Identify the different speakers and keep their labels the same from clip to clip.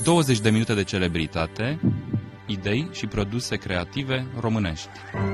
Speaker 1: 20 de minute de celebritate, idei și produse creative românești.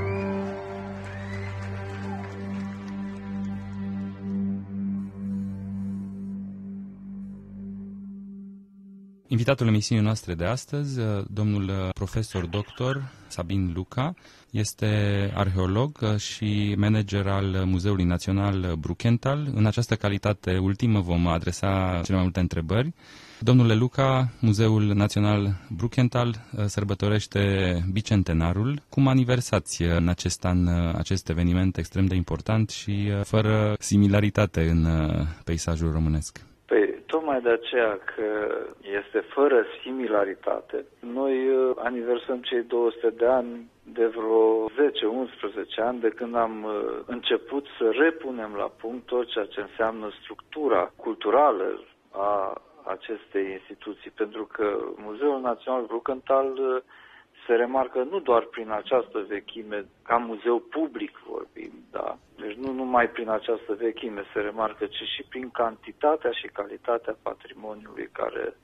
Speaker 1: Invitatul emisiunii noastre de astăzi, domnul profesor doctor Sabin Luca, este arheolog și manager al Muzeului Național Brukenthal. În această calitate ultimă vom adresa cele mai multe întrebări. Domnule Luca, Muzeul Național Brukenthal sărbătorește bicentenarul. Cum aniversați în acest an acest eveniment extrem de important și fără similaritate în peisajul românesc?
Speaker 2: Tocmai de aceea că este fără similaritate, noi aniversăm cei 200 de ani de vreo 10-11 ani de când am început să repunem la punct tot ceea ce înseamnă structura culturală a acestei instituții, pentru că Muzeul Național Brukenthal se remarcă nu doar prin această vechime, ca muzeu public vorbim, da? Deci nu numai prin această vechime se remarcă, ci și prin cantitatea și calitatea patrimoniului care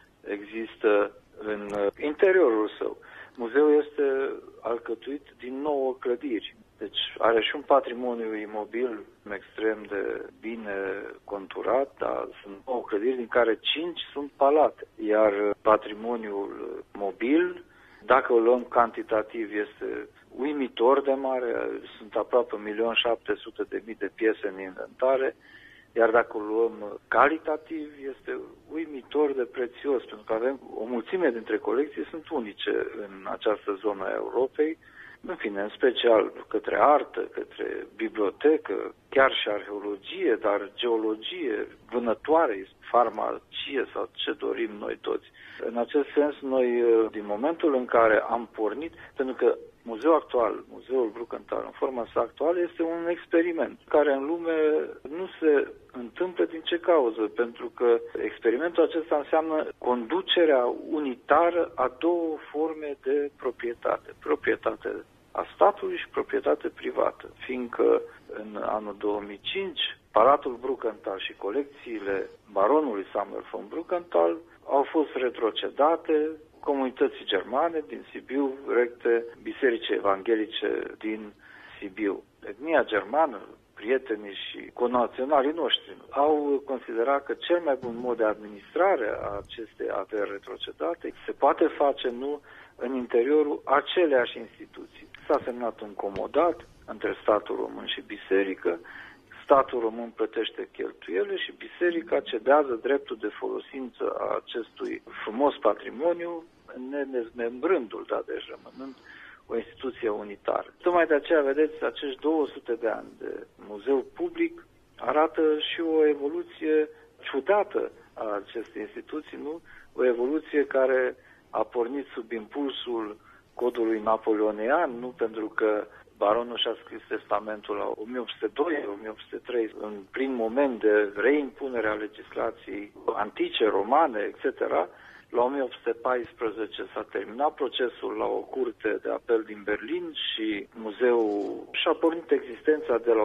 Speaker 2: există în interiorul său. Muzeul este alcătuit din 9 clădiri, deci are și un patrimoniu imobil extrem de bine conturat, dar sunt 9 clădiri din care 5 sunt palate, iar patrimoniul mobil, dacă o luăm cantitativ, este uimitor de mare, sunt aproape 1.700.000 de piese în inventare, iar dacă o luăm calitativ, este uimitor de prețios, pentru că avem o mulțime dintre colecții, sunt unice în această zonă a Europei, în fine, în special către artă, către bibliotecă, chiar și arheologie, dar geologie, vânătoare, farmacie sau ce dorim noi toți. În acest sens, noi, din momentul în care am pornit, pentru că muzeul actual, Muzeul Brukenthal, în forma sa actuală, este un experiment care în lume nu se întâmplă din ce cauză, pentru că experimentul acesta înseamnă conducerea unitară a două forme de proprietate. Proprietate a statului și proprietate privată, fiindcă în anul 2005 Palatul Brukenthal și colecțiile baronului Samuel von Brukenthal au fost retrocedate comunității germane din Sibiu, recte Bisericii Evanghelice din Sibiu. Etnia germană, prietenii și conaționalii noștri au considerat că cel mai bun mod de administrare a acestei averi retrocedate se poate face nu în interiorul aceleași instituții. S-a semnat un comodat între statul român și biserică, statul român plătește cheltuiele și biserica cedează dreptul de folosință a acestui frumos patrimoniu, nedezmembrându-l, dar deci rămânând o instituție unitară. Tocmai de aceea, vedeți, acești 200 de ani de muzeu public arată și o evoluție ciudată a acestei instituții, nu? O evoluție care a pornit sub impulsul codului napoleonian, nu pentru că baronul și-a scris testamentul la 1802-1803, în plin moment de reimpunere a legislației antice, romane, etc., la 1814 s-a terminat procesul la o curte de apel din Berlin și muzeul și-a pornit existența de la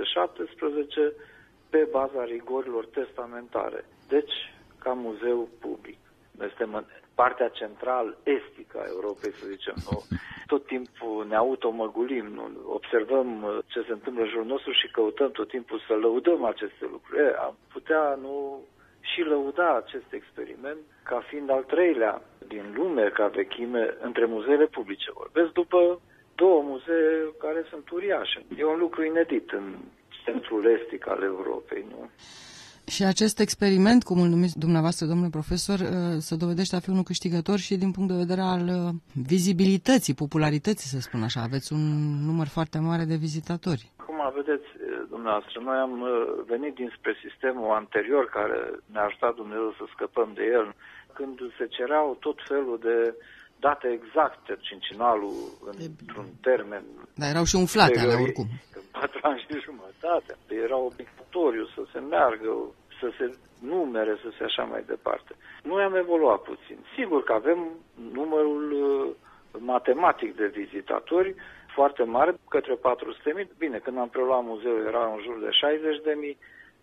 Speaker 2: 1817 pe baza rigorilor testamentare. Deci, ca muzeu public. Noi suntem în partea central-estică a Europei, să zicem. Nu? Tot timpul ne automăgulim, nu? Observăm ce se întâmplă în jurul nostru și căutăm tot timpul să lăudăm aceste lucruri. Am putea nu și lăuda acest experiment ca fiind al treilea din lume ca vechime între muzeele publice. Vorbesc după două muzee care sunt uriașe. E un lucru inedit în centrul estic al Europei, nu?
Speaker 3: Și acest experiment, cum îl numiți dumneavoastră, domnule profesor, se dovedește a fi unul câștigător și din punct de vedere al vizibilității, popularității, să spun așa. Aveți un număr foarte mare de vizitatori.
Speaker 2: Acum, vedeți, dumneavoastră, noi am venit dinspre sistemul anterior care ne-a ajutat Dumnezeu să scăpăm de el, când se cereau tot felul de date exacte, cincinalul într-un termen.
Speaker 3: Dar erau și umflate, alea oricum.
Speaker 2: 4 ani și jumătate. Era obligatoriu să se meargă, să se numere, să se așa mai departe. Noi am evoluat puțin. Sigur că avem numărul matematic de vizitatori foarte mare, către 400.000. Bine, când am preluat muzeul era în jur de 60.000.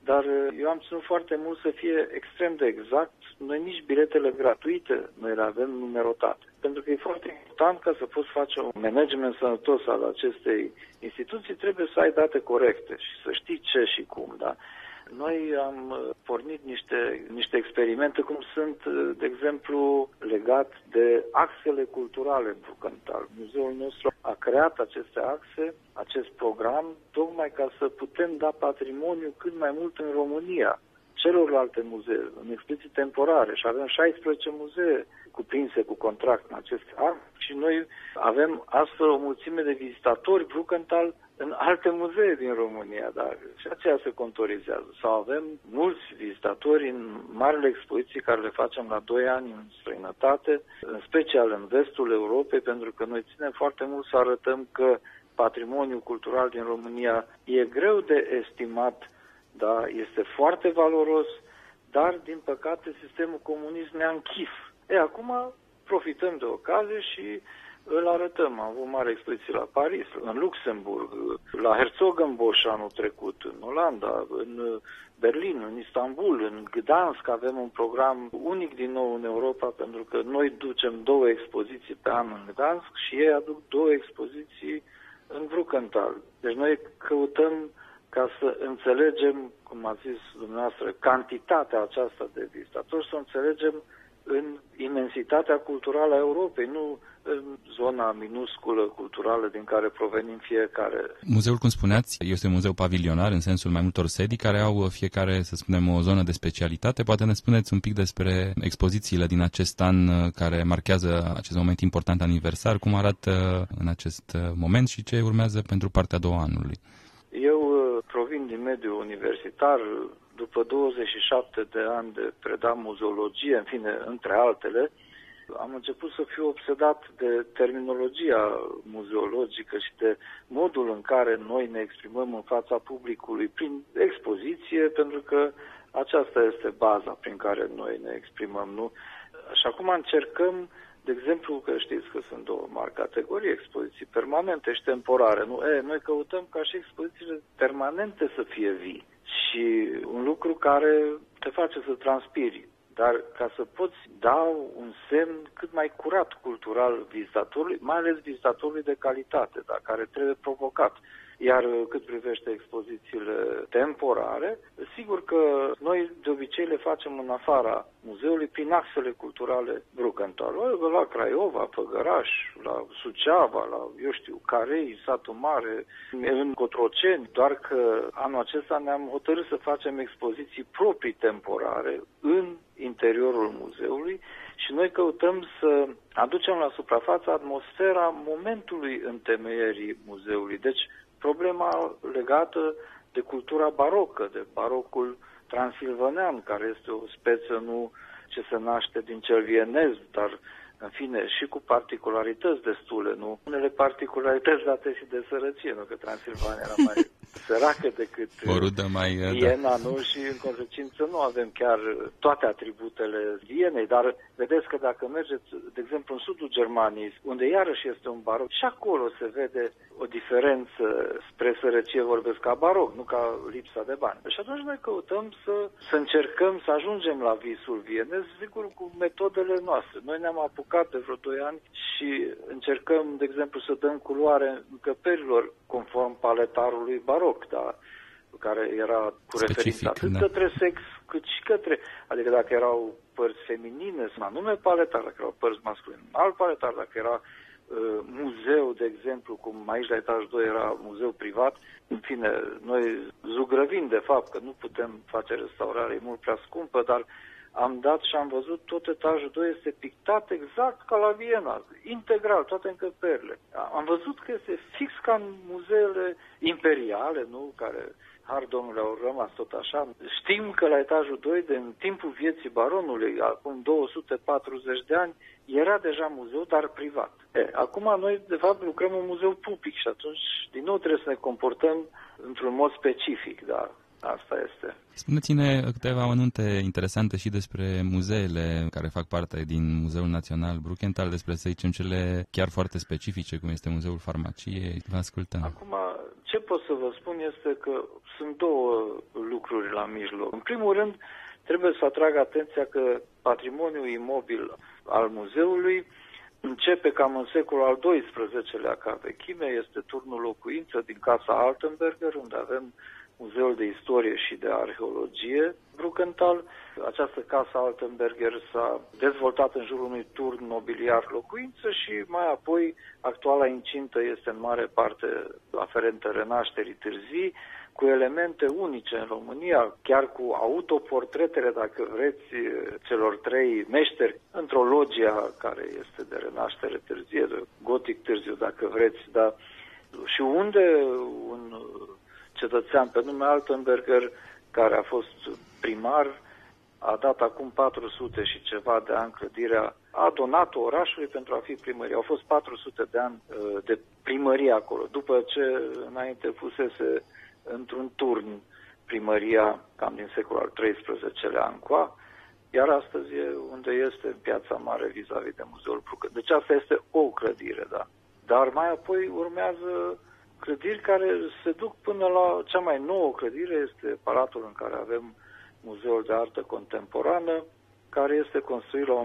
Speaker 2: dar eu am ținut foarte mult să fie extrem de exact. Noi nici biletele gratuite noi le avem numerotate. Pentru că e foarte important ca să poți face un management sănătos al acestei instituții, trebuie să ai date corecte și să știi ce și cum, da? Noi am pornit niște experimente, cum sunt, de exemplu, legat de axele culturale în Brukenthal. Muzeul nostru a creat aceste axe, acest program, tocmai ca să putem da patrimoniu cât mai mult în România celorlalte muzee, în expoziții temporare, și avem 16 muzee cuprinse cu contract în acest an și noi avem astfel o mulțime de vizitatori Brukenthal în alte muzee din România, dar și aceea se contorizează. Sau avem mulți vizitatori în marile expoziții care le facem la 2 ani în străinătate, în special în vestul Europei, pentru că noi ținem foarte mult să arătăm că patrimoniul cultural din România e greu de estimat, da, este foarte valoros, dar, din păcate, sistemul comunist ne-a închis. Acum profităm de ocazie și îl arătăm. Am avut mare expoziție la Paris, în Luxemburg, la Herzogenbosch anul trecut, în Olanda, în Berlin, în Istanbul, în Gdansk avem un program unic din nou în Europa, pentru că noi ducem 2 expoziții pe an în Gdansk și ei aduc 2 expoziții în Brukenthal. Deci noi căutăm ca să înțelegem, cum a zis dumneavoastră, cantitatea aceasta de vizitatori, să o înțelegem în imensitatea culturală a Europei, nu în zona minusculă culturală din care provenim fiecare.
Speaker 1: Muzeul, cum spuneați, este un muzeu pavilionar în sensul mai multor sedii care au fiecare, să spunem, o zonă de specialitate. Poate ne spuneți un pic despre expozițiile din acest an care marchează acest moment important aniversar, cum arată în acest moment și ce urmează pentru partea a doua anului.
Speaker 2: Eu provin din mediul universitar, după 27 de ani de predat muzeologie, în fine, între altele, am început să fiu obsedat de terminologia muzeologică și de modul în care noi ne exprimăm în fața publicului prin expoziție, pentru că aceasta este baza prin care noi ne exprimăm, nu? Și acum încercăm, de exemplu, că știți că sunt 2 mari categorii, expoziții permanente și temporare, nu? Noi căutăm ca și expozițiile permanente să fie vii. Și un lucru care te face să transpiri, dar ca să poți da un semn cât mai curat cultural vizitatorului, mai ales vizitatorului de calitate, dar care trebuie provocat. Iar cât privește expozițiile temporare, sigur că noi de obicei le facem în afara muzeului prin axele culturale Brukenthal. La Craiova, Făgăraș, la Suceava, la, Carei, Satul Mare, în Cotroceni, doar că anul acesta ne-am hotărât să facem expoziții proprii temporare în interiorul muzeului și noi căutăm să aducem la suprafață atmosfera momentului întemeierii muzeului. Deci, problema legată de cultura barocă, de barocul transilvanean, care este o speță nu ce se naște din cel vienez, dar în fine și cu particularități destule, nu? Unele particularități date și de sărăcie, nu? Că Transilvania era mai săracă decât Viena, nu? Și în consecință nu avem chiar toate atributele Vienei, dar vedeți că dacă mergeți, de exemplu, în sudul Germaniei, unde iarăși este un baroc, și acolo se vede o diferență spre sărăcie, vorbesc ca baroc, nu ca lipsa de bani. Și atunci noi căutăm să încercăm să ajungem la visul vienez, sigur, cu metodele noastre. Noi ne-am apucat de vreo 2 ani și încercăm, de exemplu, să dăm culoare încăperilor conform paletarului baroc, da? Care era cu referință atât către sex, cât și către... Adică dacă erau părți feminine, sunt anume paletar, dacă erau părți masculine, alt paletar, dacă era muzeu, de exemplu, cum aici la etajul 2 era muzeu privat, în fine, noi zugrăvim de fapt că nu putem face restaurare, e mult prea scumpă, dar am dat și am văzut tot etajul 2 este pictat exact ca la Viena, integral, toate încăperile. Am văzut că este fix ca în muzeele imperiale, nu, care, har Domnule, au rămas tot așa. Știm că la etajul 2, în timpul vieții baronului, acum 240 de ani, era deja muzeu, dar privat. Acum noi, de fapt, lucrăm în muzeu public și atunci, din nou, trebuie să ne comportăm într-un mod specific, dar asta este.
Speaker 1: Spuneți-ne câteva amănunte interesante și despre muzeele care fac parte din Muzeul Național Brukenthal, despre, să zicem, cele chiar foarte specifice, cum este Muzeul Farmaciei. Vă ascultăm.
Speaker 2: Acum, Ce pot să vă spun este că sunt două lucruri la mijloc. În primul rând, trebuie să atrag atenția că patrimoniul imobil al muzeului începe cam în secolul al XII-lea ca vechime, este turnul locuință din Casa Altenberger, unde avem Muzeul de Istorie și de Arheologie Brukenthal. Această Casa Altenberger s-a dezvoltat în jurul unui turn nobiliar locuință și mai apoi actuala incintă este în mare parte aferentă renașterii târzii, cu elemente unice în România, chiar cu autoportretele, dacă vreți, celor trei meșteri, într-o logia care este de renaștere târzie, de gotic târziu, dacă vreți, dar și unde un cetățean pe nume Altenberger, care a fost primar, a dat acum 400 și ceva de ani clădirea, a donat orașului pentru a fi primărie. Au fost 400 de ani de primărie acolo, după ce înainte fusese într-un turn primăria cam din secolul al XIII-lea încoa, iar astăzi e unde este în Piața Mare vis-a-vis de Muzeul Brukenthal. Deci asta este o clădire, da. Dar mai apoi urmează clădiri care se duc până la cea mai nouă clădire, este palatul în care avem Muzeul de Artă Contemporană, care este construit la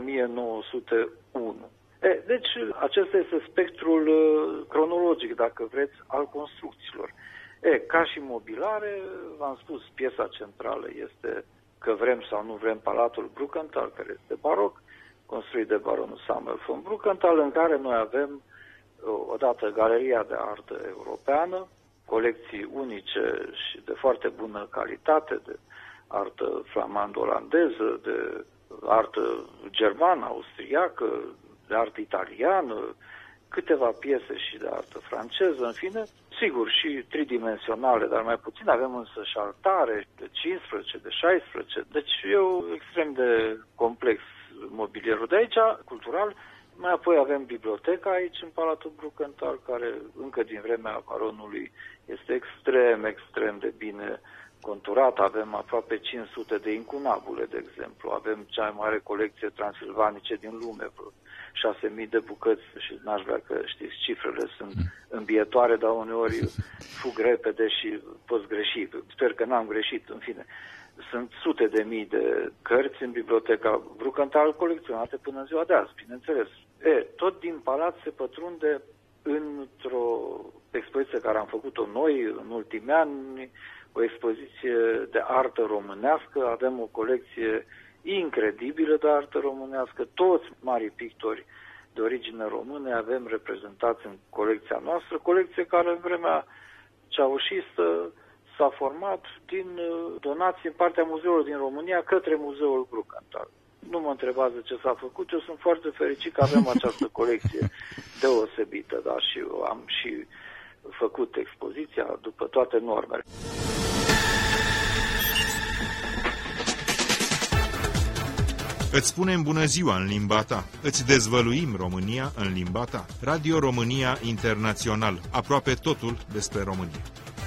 Speaker 2: 1901. Deci acesta este spectrul cronologic, dacă vreți, al construcțiilor. Ca și mobilare, v-am spus, piesa centrală este, că vrem sau nu vrem, Palatul Brukenthal, care este baroc, construit de baronul Samuel von Brukenthal, în care noi avem odată Galeria de Artă Europeană, colecții unice și de foarte bună calitate, de artă flamand-olandeză, de artă germană, austriacă, de artă italiană, câteva piese și de artă franceză, în fine, sigur, și tridimensionale, dar mai puțin. Avem însă și altare de 15, de 16, deci e extrem de complex mobilierul de aici, cultural. Mai apoi avem biblioteca aici în Palatul Brukenthal, care încă din vremea baronului este extrem de bine conturat. Avem aproape 500 de incunabule, de exemplu. Avem cea mai mare colecție transilvanice din lume, 6.000 de bucăți și n-aș vrea că știți, cifrele sunt îmbietoare, dar uneori fug repede și poți greși. Sper că n-am greșit, în fine. Sunt sute de mii de cărți în biblioteca Brukenthal colecționate până în ziua de azi, bineînțeles. Tot din palat se pătrunde într-o expoziție care am făcut-o noi în ultimii ani, o expoziție de artă românească. Avem o colecție incredibilă de artă românească, toți marii pictori de origine română avem reprezentați în colecția noastră, colecție care în vremea ceaușistă s-a format din donații în partea muzeului din România către Muzeul Brukenthal. Nu mă întrebați de ce s-a făcut, eu sunt foarte fericit că avem această colecție deosebită, da, și am și făcut expoziția după toate normele.
Speaker 4: Îți spunem bună ziua în limba ta, îți dezvăluim România în limba ta. Radio România Internațional, aproape totul despre România.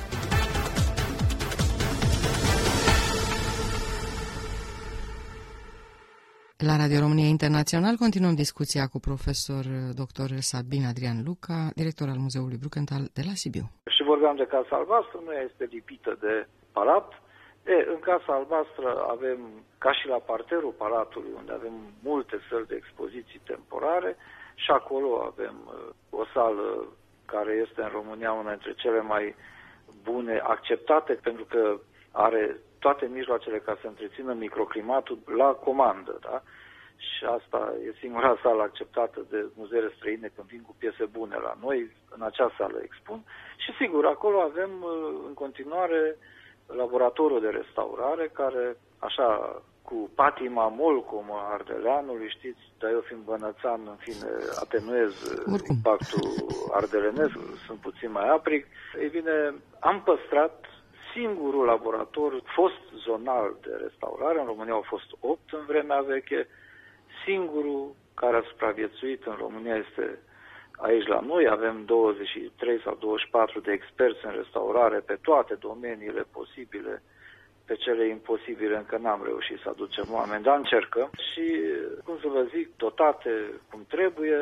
Speaker 3: La Radio România Internațional continuăm discuția cu profesor dr. Sabin Adrian Luca, director al Muzeului Brukenthal de la Sibiu.
Speaker 2: Și vorbeam de Casa Albastră, nu este lipită de palat. În Casa Albastră avem, ca și la parterul palatului, unde avem multe săli de expoziții temporare, și acolo avem o sală care este în România una dintre cele mai bune, acceptate, pentru că are toate mijloacele ca să întrețină microclimatul la comandă, da? Și asta e singura sală acceptată de muzeele străine când vin cu piese bune la noi, în acea sală expun. Și sigur, acolo avem în continuare laboratorul de restaurare, care, așa, cu patima molcomă a ardeleanului, știți, dar eu fiind bănățan, în fine, atenuez impactul ardelenesc, sunt puțin mai aprig. Ei bine, am păstrat singurul laborator fost zonal de restaurare, în România au fost 8 în vremea veche, singurul care a supraviețuit în România este aici la noi. Avem 23 sau 24 de experți în restaurare pe toate domeniile posibile, pe cele imposibile încă n-am reușit să aducem oameni, dar încercăm și, cum să vă zic, dotate cum trebuie.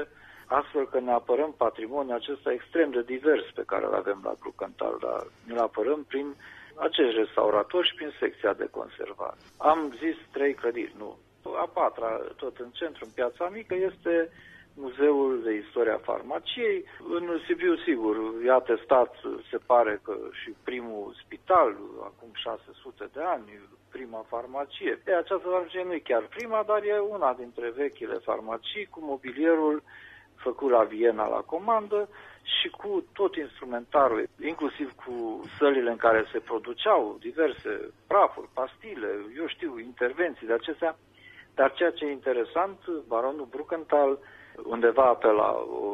Speaker 2: astfel că ne apărăm patrimoniul acesta extrem de divers pe care îl avem la Brukenthal, dar ne-l apărăm prin acești restauratori și prin secția de conservare. Am zis 3 clădiri, nu. A 4-a, tot în centru, în Piața Mică, este Muzeul de Istoria Farmaciei. În Sibiu, sigur, e atestat, se pare că și primul spital, acum 600 de ani, prima farmacie. Această farmacie nu e chiar prima, dar e una dintre vechile farmacii, cu mobilierul făcut la Viena la comandă și cu tot instrumentarul, inclusiv cu sălile în care se produceau diverse prafuri, pastile, eu știu, intervenții de acestea. Dar ceea ce e interesant, baronul Brukenthal, undeva pe la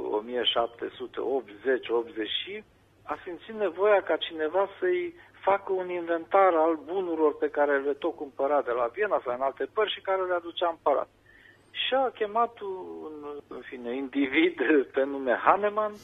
Speaker 2: 1780-80, a simțit nevoia ca cineva să-i facă un inventar al bunurilor pe care le tot cumpăra de la Viena sau în alte părți și care le aducea în palat. Și a chemat un individ pe nume Hahnemann,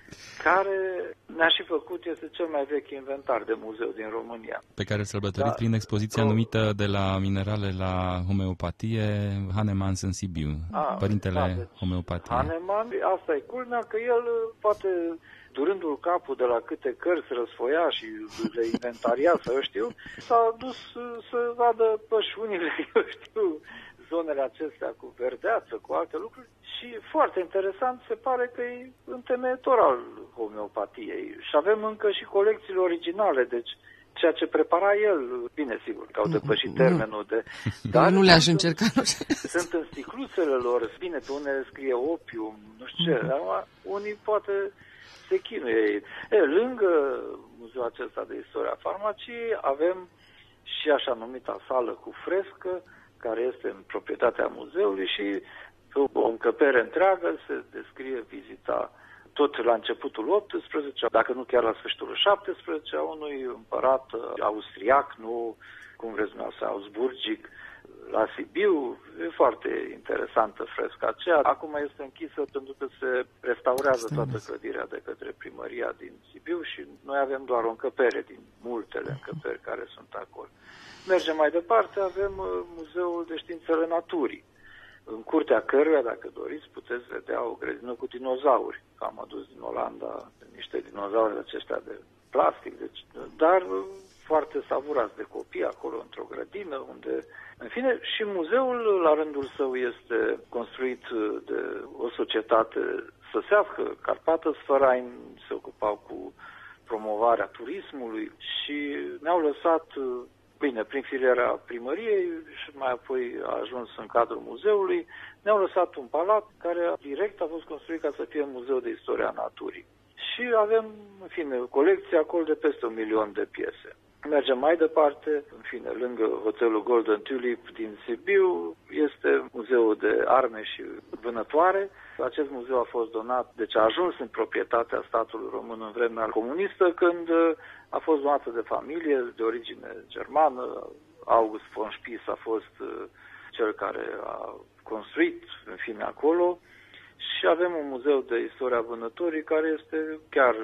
Speaker 2: care ne-a și făcut, este cel mai vechi inventar de muzeu din România.
Speaker 1: Pe care îl sărbătoriți prin expoziția numită De la minerale la homeopatie, Hahnemann în Sibiu, părintele homeopatiei.
Speaker 2: Hahnemann, asta e culmea, că el poate, durându-l capul de la câte cărți răsfoia și le inventaria, sau eu știu, s-a dus să vadă pășunile, eu știu, zonele acestea cu verdeață, cu alte lucruri și foarte interesant, se pare că e întemeietor al homeopatiei și avem încă și colecțiile originale, deci ceea ce prepara el, bine sigur că au depășit termenul de...
Speaker 3: Dar nu le-aș încerca.
Speaker 2: Sunt în sticluțele lor, bine, pe unele scrie opium, nu știu ce, dar unii poate se chinuie. Lângă muzeul acesta de istoria farmaciei avem și așa numita sală cu frescă, care este în proprietatea muzeului și o încăpere întreagă se descrie vizita tot la începutul 18, dacă nu chiar la sfârșitul 17, a unui împărat austriac, nu, cum vreți dumneavoastră, augsburgic, la Sibiu. E foarte interesantă fresca aceea. Acum este închisă pentru că se restaurează toată clădirea de către primăria din Sibiu și noi avem doar o încăpere din multele încăperi care sunt acolo. Mergem mai departe, avem Muzeul de Științele Naturii, în curtea căruia, dacă doriți, puteți vedea o grădină cu dinozauri. Am adus din Olanda niște dinozauri aceștia de plastic, deci, dar foarte savurați de copii acolo, într-o grădină, unde... În fine, și muzeul, la rândul său, este construit de o societate săsească, Carpatăsverein, se ocupau cu promovarea turismului și ne-au lăsat... Bine, prin filiera primăriei și mai apoi a ajuns în cadrul muzeului, ne-au lăsat un palat care direct a fost construit ca să fie muzeu de istoria naturii. Și avem, în fine, colecție acolo de peste 1 milion de piese. Mergem mai departe, în fine, lângă hotelul Golden Tulip din Sibiu, este muzeul de arme și vânătoare. Acest muzeu a fost donat, deci a ajuns în proprietatea statului român în vremea comunistă, când a fost donată de familie de origine germană. August von Spies a fost cel care a construit, în fine, acolo. Și avem un muzeu de istoria vânătorii care este chiar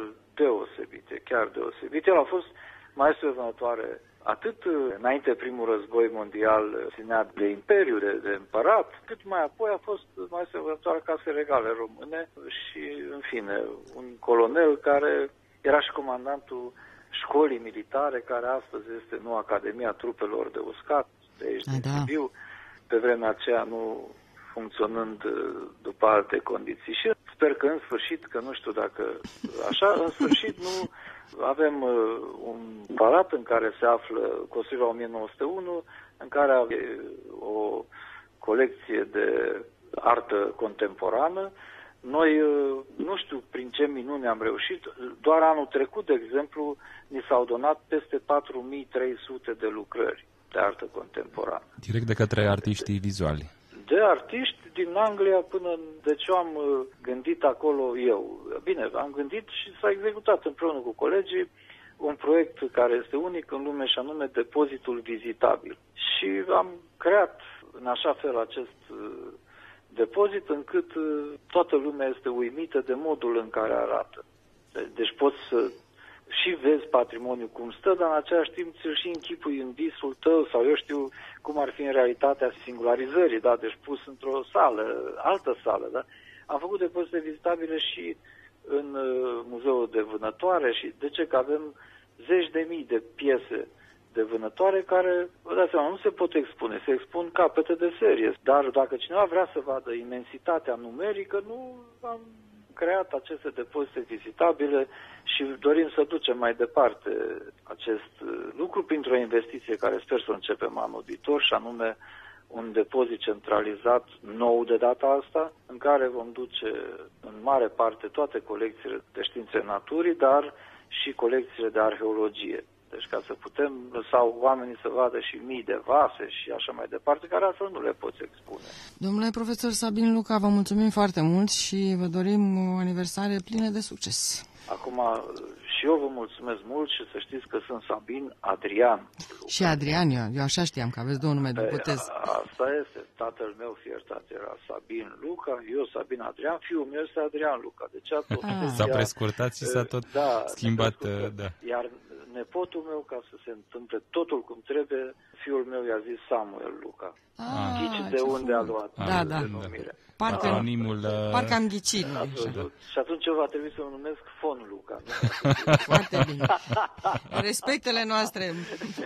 Speaker 2: deosebit. El a fost maestru vânătoare atât înainte primul război mondial ținea de imperiu, de împărat, cât mai apoi a fost maestru vânătoare case regale române și, în fine, un colonel care era și comandantul școlii militare, care astăzi este noua Academia Trupelor de Uscat, de aici din Sibiu, pe vremea aceea nu funcționând după alte condiții. Și sper că în sfârșit, că nu știu dacă așa, în sfârșit nu avem un palat în care se află, construit la 1901, în care avem o colecție de artă contemporană. Noi, nu știu prin ce minune am reușit, doar anul trecut, de exemplu, ni s-au donat peste 4300 de lucrări de artă contemporană.
Speaker 1: Direct de către artiștii vizuali.
Speaker 2: De artiști din Anglia până... Deci eu am gândit acolo eu. Bine, am gândit și s-a executat împreună cu colegii un proiect care este unic în lume și anume depozitul vizitabil. Și am creat în așa fel acest depozit încât toată lumea este uimită de modul în care arată. Deci poți să și vezi patrimoniul cum stă, dar în același timp ți-l și închipui în visul tău sau eu știu cum ar fi în realitatea singularizării, da? Deci pus într-o sală, altă sală, da? Am făcut depozite vizitabile și în Muzeul de Vânătoare și de ce? Că avem zeci de mii de piese de vânătoare care, vă dați seama, nu se pot expune, se expun capete de serie. Dar dacă cineva vrea să vadă imensitatea numerică, nu am creat aceste depozite vizitabile și dorim să ducem mai departe acest lucru printr-o investiție care sper să începem anul viitor, și anume un depozit centralizat nou de data asta, în care vom duce în mare parte toate colecțiile de științe naturii, dar și colecțiile de arheologie. Deci ca să putem lăsa oamenii să vadă și mii de vase și așa mai departe, care altfel nu le poți expune.
Speaker 3: Domnule profesor Sabin Luca, vă mulțumim foarte mult și vă dorim o aniversare plină de succes.
Speaker 2: Acum și eu vă mulțumesc mult și să știți că sunt Sabin Adrian Luca.
Speaker 3: Și Adrian, eu așa știam că aveți două nume de botez.
Speaker 2: Asta este. Tatăl meu, fiertat, era Sabin Luca, eu Sabin Adrian, fiul meu este Adrian Luca. Deci
Speaker 1: s-a prescurtat și s-a tot schimbat. Da.
Speaker 2: Iar nepotul meu, ca să se întâmple totul cum trebuie, fiul meu i-a zis Samuel Luca. Ghici de unde a luat denumire.
Speaker 3: Parcă am ghicit.
Speaker 2: Și atunci eu va trebui să mă numesc Fon Luca.
Speaker 3: Foarte bine. Respectele noastre.